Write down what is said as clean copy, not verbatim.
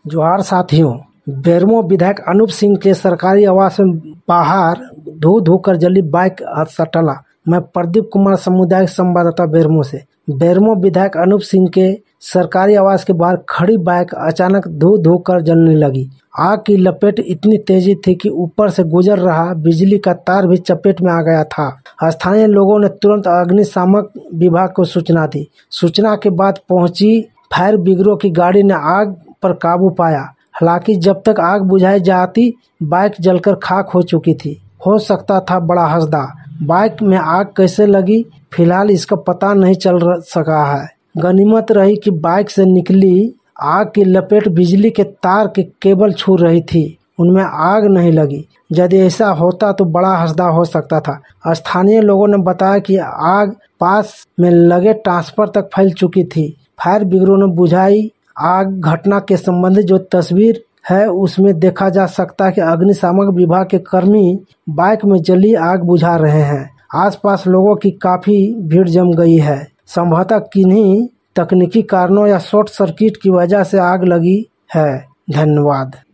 जोहार साथियों, बेरमो विधायक अनूप सिंह के सरकारी आवास में बाहर धो कर जली बाइक हादसा टला। मैं प्रदीप कुमार, सामुदायिक संवाददाता बेरमो से। बेरमो विधायक अनूप सिंह के सरकारी आवास के बाहर खड़ी बाइक अचानक धो कर जलने लगी। आग की लपेट इतनी तेजी थी कि ऊपर से गुजर रहा बिजली का तार भी चपेट में आ गया था। स्थानीय लोगों ने तुरंत अग्निशामक विभाग को सूचना दी। सूचना के बाद पहुंची फायर ब्रिगेड की गाड़ी ने आग पर काबू पाया। हालांकि जब तक आग बुझाई जाती, बाइक जलकर खाक हो चुकी थी। हो सकता था बड़ा हादसा। बाइक में आग कैसे लगी, फिलहाल इसका पता नहीं चल सका है। गनीमत रही कि बाइक से निकली आग की लपेट बिजली के तार के केबल छू रही थी, उनमें आग नहीं लगी। यदि ऐसा होता तो बड़ा हादसा हो सकता था। स्थानीय लोगों ने बताया कि आग पास में लगे ट्रांसफर तक फैल चुकी थी। फायर ब्रिगेड ने बुझाई आग। घटना के संबंधित जो तस्वीर है उसमें देखा जा सकता है कि अग्निशामक विभाग के कर्मी बाइक में जली आग बुझा रहे हैं। आसपास लोगों की काफी भीड़ जम गई है। संभवतः किन्हीं तकनीकी कारणों या शॉर्ट सर्किट की वजह से आग लगी है। धन्यवाद।